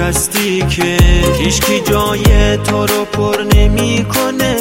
هستی که هیچکی جای تو رو پر نمی کنه.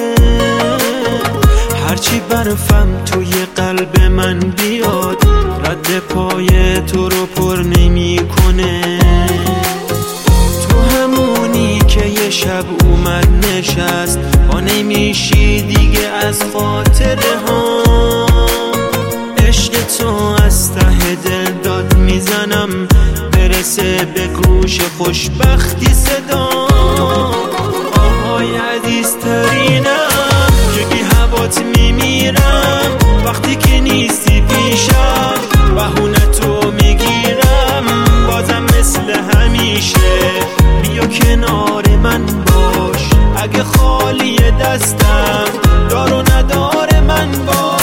هرچی برفم توی قلب من بیاد رد پای تو رو پر نمی کنه. تو همونی که یه شب اومد نشست با نمیشی دیگه از خاطره ها. عشق تو از ته دل داد میزنم برسه به گوش خوشبختی صدا. آهای عزیزترینم که بی هوات میمیرم وقتی که نیستی پیشم. بهونه تو میگیرم بازم مثل همیشه. بیا کنار من باش اگه خالی دستم دار و ندار من باش.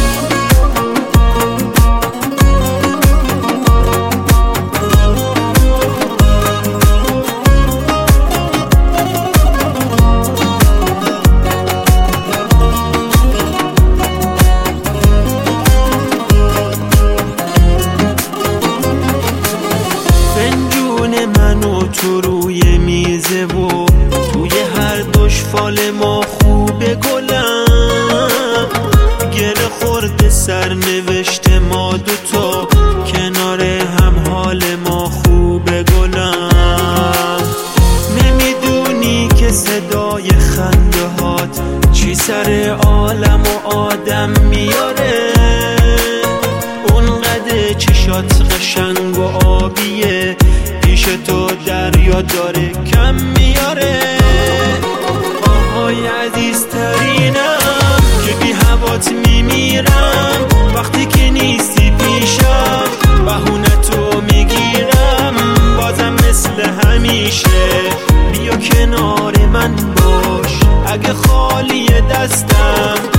تو روی میزه و توی هر دوش فال ما خوبه گلم. گره خورده سرنوشت ما دوتا کنار هم حال ما خوبه گلم. نمیدونی که صدای خنده هات چی سر عالم و آدم میاره. اونقدر چشات قشنگ و آبیه پیش تو دریا داره کم میاره. آهای عزیزترینم که بی هوات میمیرم وقتی که نیستی پیشم. بهونه تو میگیرم بازم مثل همیشه. بیا کنار من باش اگه خالی دستم